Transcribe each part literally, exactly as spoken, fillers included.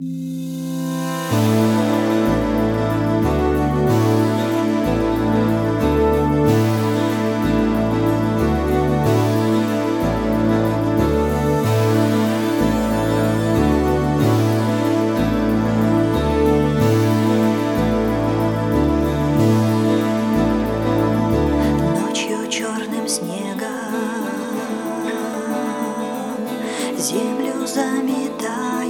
Землю заметает,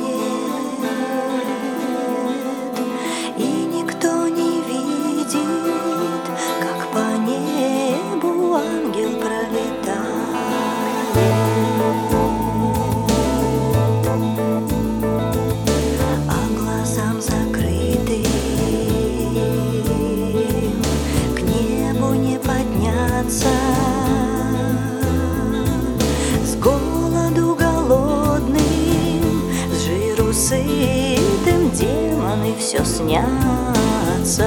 и никто не видит, как по небу ангел пролетает. А глазам закрытым к небу не подняться. Сытым демоны все снятся.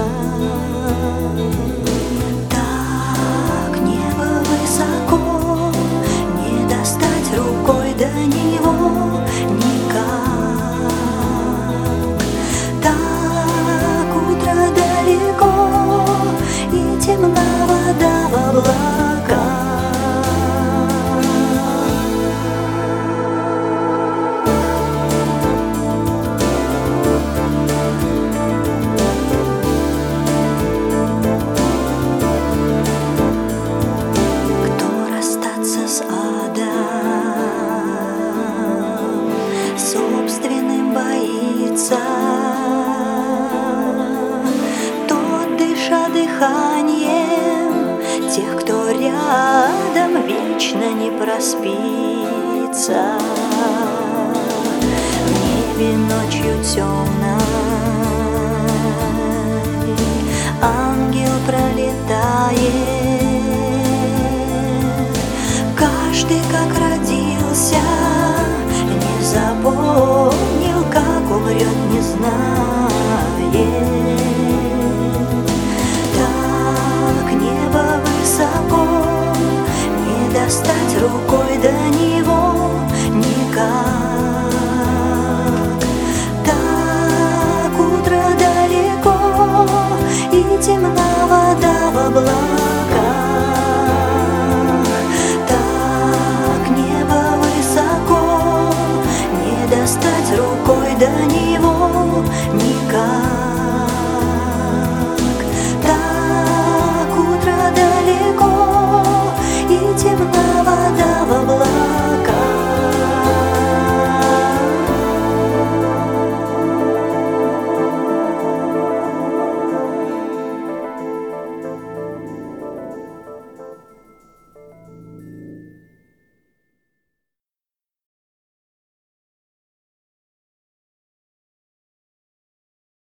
Так небо высоко, не достать рукой до него никак. Так утро далеко, и темна вода в облаках. Собственным боится, тот, дыша дыханием тех, кто рядом, вечно не проспится. В небе ночью темной ангел пролетает. Каждый как родился, не запомнил, как умрет, не знаю.